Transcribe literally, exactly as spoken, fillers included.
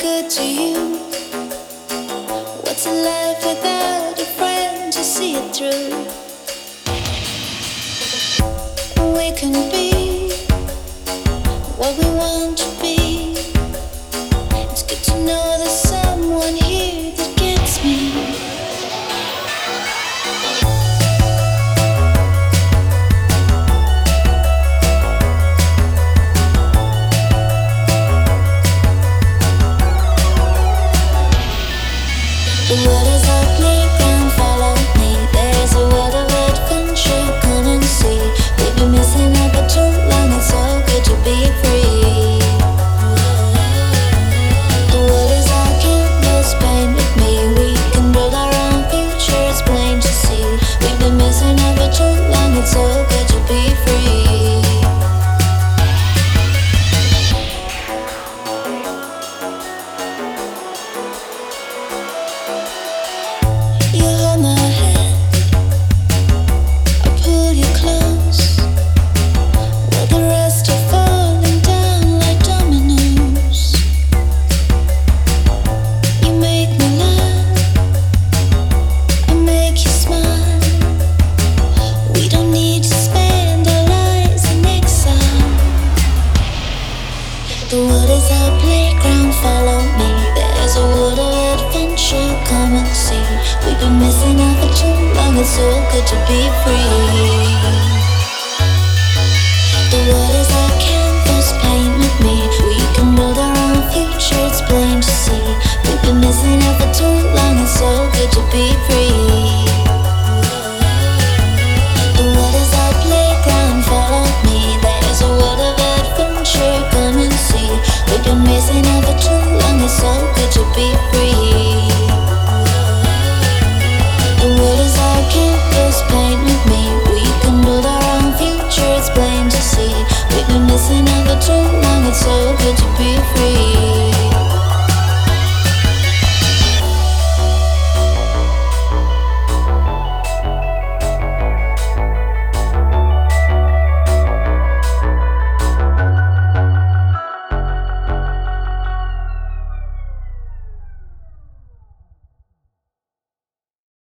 good to you? What's a life without a friend to see it through? We can be what we want to be. It's good to know there's someone here that gets me. The world is our playground, follow me. There's a world of adventure, come and see. We've been missing out for too long, it's so good to be free. The world is our canvas, paint with me. We can build our own future, it's plain to see. We've been missing out for too long, it's so good to be free. You hold my hand, I pull you close, while the rest are falling down like dominoes. You make me laugh, I make you smile. We don't need to spend our lives in exile. The world is our playground, follow me. There's a world of adventure, come and see. We've been missing out for too long, it's so good to be free.